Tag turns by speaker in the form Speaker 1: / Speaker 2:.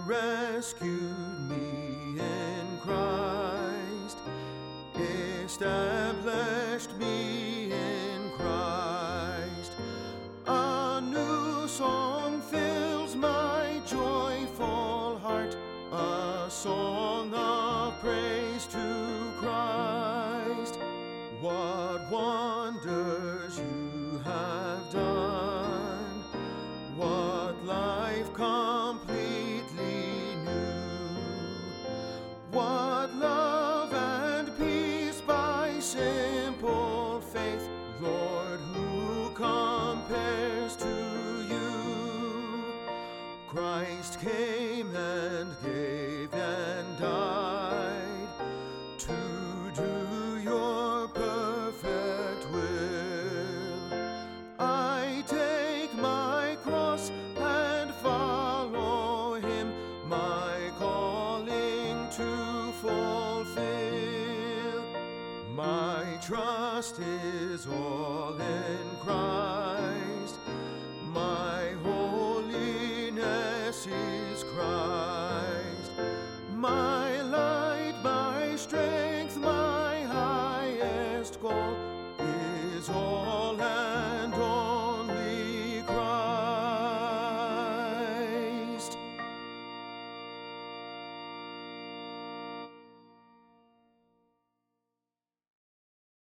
Speaker 1: rescued me in Christ, established me in Christ. A new song fills my joyful heart, a song of praise to Christ. What wonders you have done, what life completely new, what love and peace by simple faith, Lord, who compares to you? Christ came and gave and died to do your perfect will. I take my cross and follow him, my calling to fulfill. My trust is all in Christ,